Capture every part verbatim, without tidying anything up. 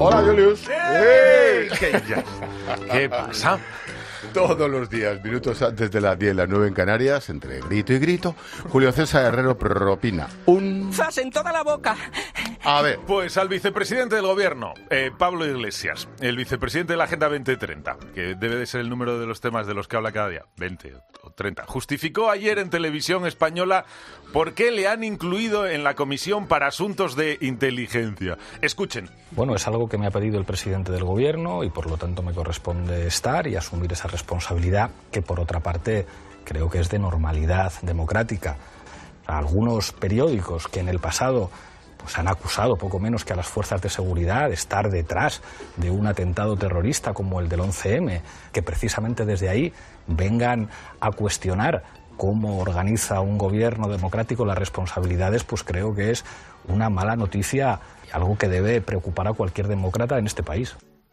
Hola, Julius. ¡Ey! ¿Qué, ya está. ¿Qué pasa? Todos los días, minutos antes de las diez, las nueve en Canarias, entre grito y grito, Julio César Herrero propina un... ¡Zas en toda la boca! A ver. Pues al vicepresidente del gobierno, eh, Pablo Iglesias, el vicepresidente de la Agenda veinte treinta, que debe de ser el número de los temas de los que habla cada día, veinte o treinta, justificó ayer en televisión española por qué le han incluido en la Comisión para Asuntos de Inteligencia. Escuchen. Bueno, es algo que me ha pedido el presidente del gobierno y por lo tanto me corresponde estar y asumir esa responsabilidad que por otra parte creo que es de normalidad democrática. Algunos periódicos que en el pasado pues han acusado poco menos que a las fuerzas de seguridad de estar detrás de un atentado terrorista como el del once eme, que precisamente desde ahí vengan a cuestionar cómo organiza un gobierno democrático las responsabilidades, pues creo que es una mala noticia y algo que debe preocupar a cualquier demócrata en este país.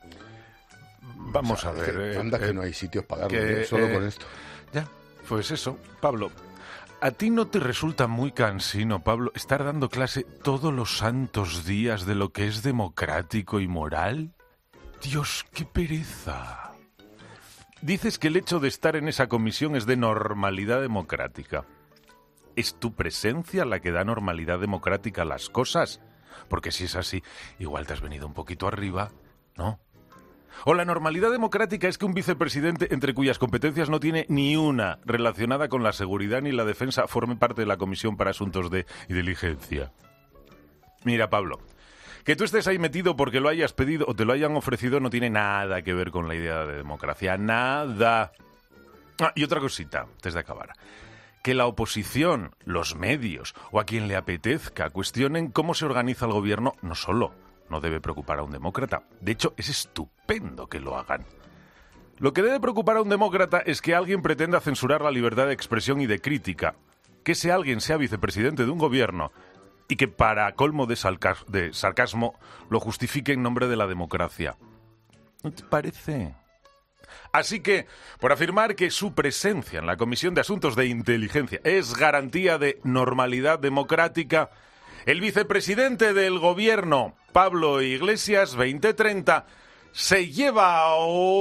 Vamos O sea, a ver. que, Eh, anda que eh, no hay sitios para darlo, que, ¿eh? Solo eh, con esto. Ya, pues eso, Pablo. ¿A ti no te resulta muy cansino, Pablo, estar dando clase todos los santos días de lo que es democrático y moral? Dios, qué pereza. Dices que el hecho de estar en esa comisión es de normalidad democrática. ¿Es tu presencia la que da normalidad democrática a las cosas? Porque si es así, igual te has venido un poquito arriba, ¿no? O la normalidad democrática es que un vicepresidente entre cuyas competencias no tiene ni una relacionada con la seguridad ni la defensa forme parte de la Comisión para Asuntos de Inteligencia. Mira, Pablo, que tú estés ahí metido porque lo hayas pedido o te lo hayan ofrecido no tiene nada que ver con la idea de democracia. Nada. Ah, y otra cosita, antes de acabar. Que la oposición, los medios o a quien le apetezca cuestionen cómo se organiza el gobierno, no solo no debe preocupar a un demócrata. De hecho, es estupendo que lo hagan. Lo que debe preocupar a un demócrata es que alguien pretenda censurar la libertad de expresión y de crítica, que ese alguien sea vicepresidente de un gobierno y que, para colmo de, salca- de sarcasmo, lo justifique en nombre de la democracia. ¿No te parece? Así que, por afirmar que su presencia en la Comisión de Asuntos de Inteligencia es garantía de normalidad democrática, el vicepresidente del gobierno, Pablo Iglesias, veinte treinta, se lleva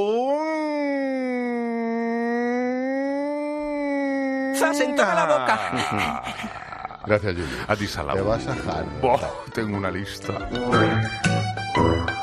un... ¡Zas en toda la boca! Gracias, Julio. A ti, Salao. Te vas a Jan. Oh, tengo una lista.